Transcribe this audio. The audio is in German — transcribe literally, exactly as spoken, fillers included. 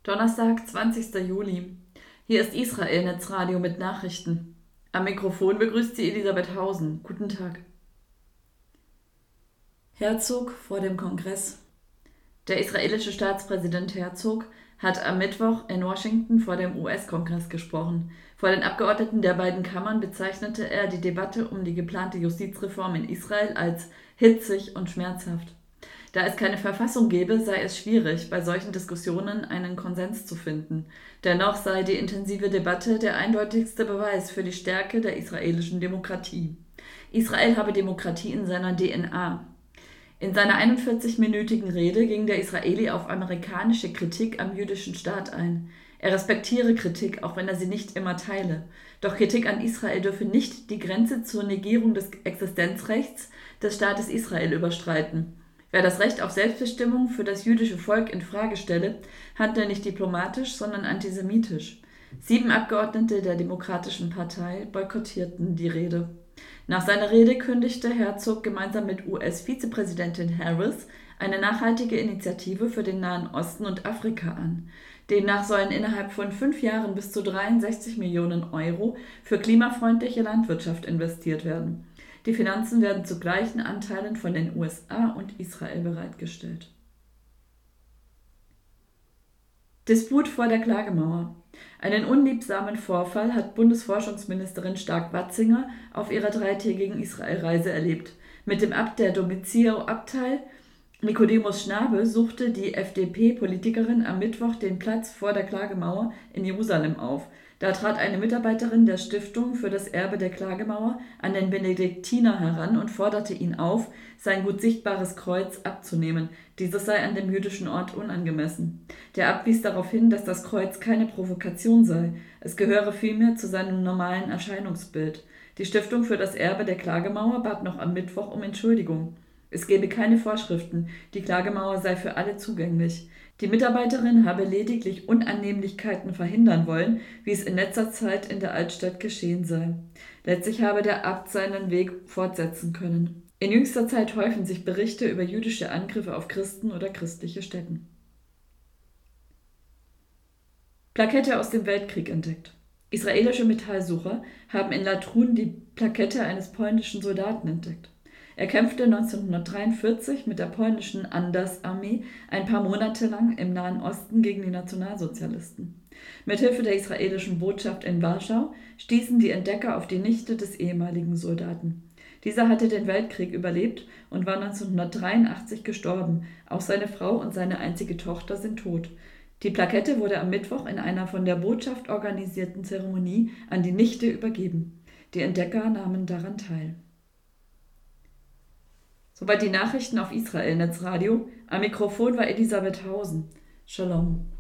Donnerstag, zwanzigster Juli. Hier ist Israel Netzradio mit Nachrichten. Am Mikrofon begrüßt sie Elisabeth Hausen. Guten Tag. Herzog vor dem Kongress. Der israelische Staatspräsident Herzog hat am Mittwoch in Washington vor dem U S-Kongress gesprochen. Vor den Abgeordneten der beiden Kammern bezeichnete er die Debatte um die geplante Justizreform in Israel als hitzig und schmerzhaft. Da es keine Verfassung gebe, sei es schwierig, bei solchen Diskussionen einen Konsens zu finden. Dennoch sei die intensive Debatte der eindeutigste Beweis für die Stärke der israelischen Demokratie. Israel habe Demokratie in seiner D N A. In seiner einundvierzigminütigen Rede ging der Israeli auf amerikanische Kritik am jüdischen Staat ein. Er respektiere Kritik, auch wenn er sie nicht immer teile. Doch Kritik an Israel dürfe nicht die Grenze zur Negierung des Existenzrechts des Staates Israel überschreiten. Wer das Recht auf Selbstbestimmung für das jüdische Volk in Frage stelle, handle nicht diplomatisch, sondern antisemitisch. Sieben Abgeordnete der Demokratischen Partei boykottierten die Rede. Nach seiner Rede kündigte Herzog gemeinsam mit U S-Vizepräsidentin Harris eine nachhaltige Initiative für den Nahen Osten und Afrika an. Demnach sollen innerhalb von fünf Jahren bis zu dreiundsechzig Millionen Euro für klimafreundliche Landwirtschaft investiert werden. Die Finanzen werden zu gleichen Anteilen von den U S A und Israel bereitgestellt. Disput vor der Klagemauer. Einen unliebsamen Vorfall hat Bundesforschungsministerin Stark-Watzinger auf ihrer dreitägigen Israelreise erlebt. Mit dem Abt der Domizio-Abtei Nicodemus Schnabel suchte die F D P-Politikerin am Mittwoch den Platz vor der Klagemauer in Jerusalem auf. Da trat eine Mitarbeiterin der Stiftung für das Erbe der Klagemauer an den Benediktiner heran und forderte ihn auf, sein gut sichtbares Kreuz abzunehmen. Dieses sei an dem jüdischen Ort unangemessen. Der Abt wies darauf hin, dass das Kreuz keine Provokation sei. Es gehöre vielmehr zu seinem normalen Erscheinungsbild. Die Stiftung für das Erbe der Klagemauer bat noch am Mittwoch um Entschuldigung. Es gebe keine Vorschriften, die Klagemauer sei für alle zugänglich. Die Mitarbeiterin habe lediglich Unannehmlichkeiten verhindern wollen, wie es in letzter Zeit in der Altstadt geschehen sei. Letztlich habe der Abt seinen Weg fortsetzen können. In jüngster Zeit häufen sich Berichte über jüdische Angriffe auf Christen oder christliche Stätten. Plakette aus dem Weltkrieg entdeckt. Israelische Metallsucher haben in Latrun die Plakette eines polnischen Soldaten entdeckt. Er kämpfte neunzehnhundertdreiundvierzig mit der polnischen Andaz-Armee ein paar Monate lang im Nahen Osten gegen die Nationalsozialisten. Mithilfe der israelischen Botschaft in Warschau stießen die Entdecker auf die Nichte des ehemaligen Soldaten. Dieser hatte den Weltkrieg überlebt und war neunzehnhundertdreiundachtzig gestorben. Auch seine Frau und seine einzige Tochter sind tot. Die Plakette wurde am Mittwoch in einer von der Botschaft organisierten Zeremonie an die Nichte übergeben. Die Entdecker nahmen daran teil. Soweit die Nachrichten auf Israel Netzradio. Am Mikrofon war Elisabeth Hausen. Shalom.